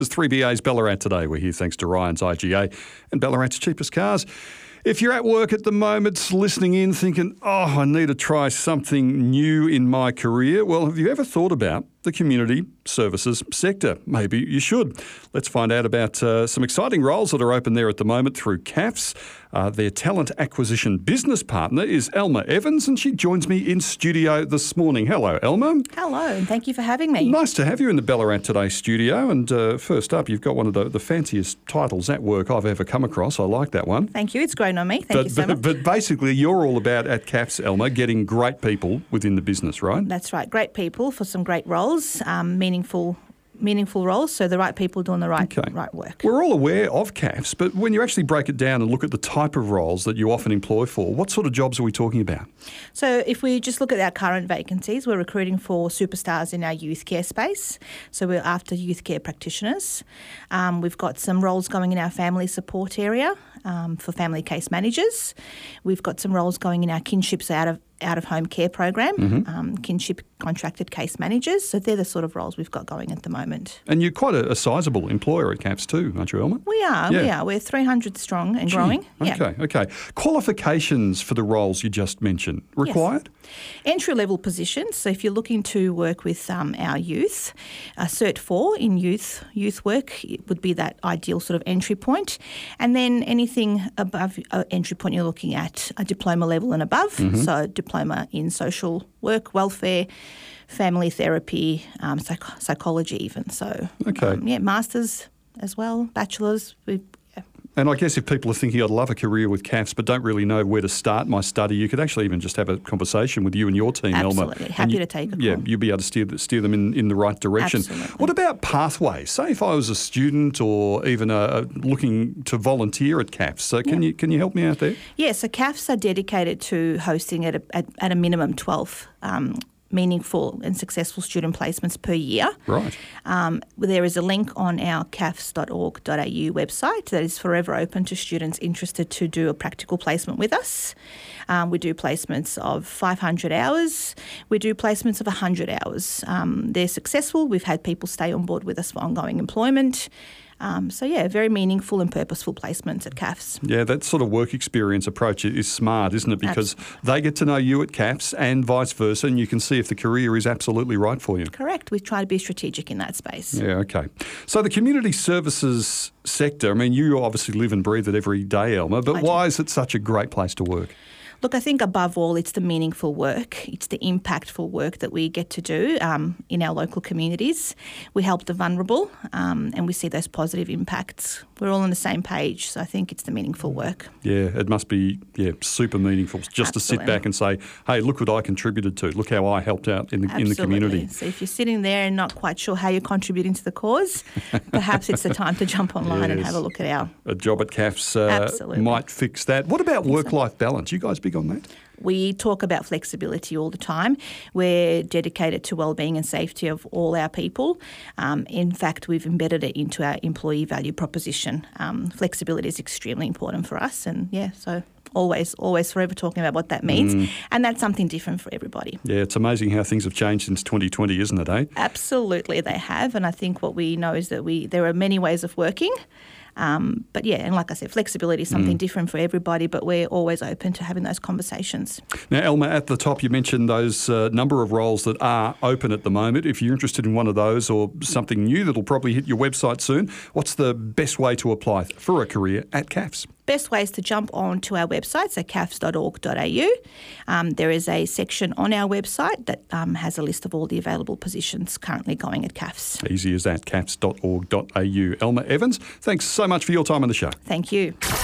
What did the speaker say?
There's 3BA's Ballarat today. We're here thanks to Ryan's IGA and Ballarat's cheapest cars. If you're at work at the moment listening in thinking, I need to try something new in my career, well, have you ever thought about the community services sector? Maybe you should. Let's find out about some exciting roles that are open there at the moment through CAFS. Their talent acquisition business partner is Elma Evans, and she joins me in studio this morning. Hello, Elma. Hello, and thank you for having me. Nice to have you in the Ballarat Today studio. And first up, you've got one of the fanciest titles at work I've ever come across. I like that one. Thank you. It's grown on me. Thank you so much. But basically, you're all about, at CAFS, Elma, getting great people within the business, right? That's right. Great people for some great roles, meaningful roles, so the right people doing the right work. We're all aware of CAFS, but when you actually break it down and look at the type of roles that you often employ for, what sort of jobs are we talking about? So if we just look at our current vacancies, we're recruiting for superstars in our youth care space. So we're after youth care practitioners. We've got some roles going in our family support area for family case managers. We've got some roles going in our kinships out-of-home care program, kinship contracted case managers. So they're the sort of roles we've got going at the moment. And you're quite a sizable employer at CAFS too, aren't you, Elma? We are. We're 300 strong and growing. Okay. Qualifications for the roles you just mentioned required? Yes. Entry-level positions. So if you're looking to work with our youth, Cert 4 in youth work it would be that ideal sort of entry point. And then anything above entry point, you're looking at a diploma level and above. So diploma in social work, welfare, family therapy, psychology even. So, masters as well, bachelors. And I guess if people are thinking, I'd love a career with CAFS but don't really know where to start my study, you could actually even just have a conversation with you and your team, Elma. Absolutely. Happy to take a call. Yeah, you'll be able to steer them in the right direction. Absolutely. What about pathways? Say if I was a student or even looking to volunteer at CAFS, so can you help me out there? Yeah, so CAFS are dedicated to hosting at a minimum 12 meaningful and successful student placements per year. Right. There is a link on our cafs.org.au website that is forever open to students interested to do a practical placement with us. We do placements of 500 hours. We do placements of 100 hours. They're successful. We've had people stay on board with us for ongoing employment. Very meaningful and purposeful placements at CAFS. Yeah, that sort of work experience approach is smart, isn't it? Because they get to know you at CAFS and vice versa, and you can see if the career is absolutely right for you. Correct. We try to be strategic in that space. Yeah, okay. So the community services sector, I mean, you obviously live and breathe it every day, Elma, but why is it such a great place to work? Look, I think above all, it's the meaningful work. It's the impactful work that we get to do in our local communities. We help the vulnerable and we see those positive impacts. We're all on the same page, so I think it's the meaningful work. Yeah, it must be super meaningful just to sit back and say, hey, look what I contributed to. Look how I helped out in the community. So if you're sitting there and not quite sure how you're contributing to the cause, perhaps it's the time to jump online and have a look at a job at CAFS might fix that. What about work-life balance? You guys big on that? We talk about flexibility all the time. We're dedicated to wellbeing and safety of all our people. In fact, we've embedded it into our employee value proposition. Flexibility is extremely important for us, and so always forever talking about what that means. And that's something different for everybody. Yeah, it's amazing how things have changed since 2020, isn't it, eh? Absolutely, they have. And I think what we know is that there are many ways of working. And like I said, flexibility is something different for everybody, but we're always open to having those conversations. Now, Elma, at the top you mentioned those number of roles that are open at the moment. If you're interested in one of those or something new that'll probably hit your website soon, what's the best way to apply for a career at CAFS? Best way is to jump on to our website, so cafs.org.au. There is a section on our website that has a list of all the available positions currently going at CAFS. Easy as that, cafs.org.au. Elma Evans, thanks so much for your time on the show. Thank you.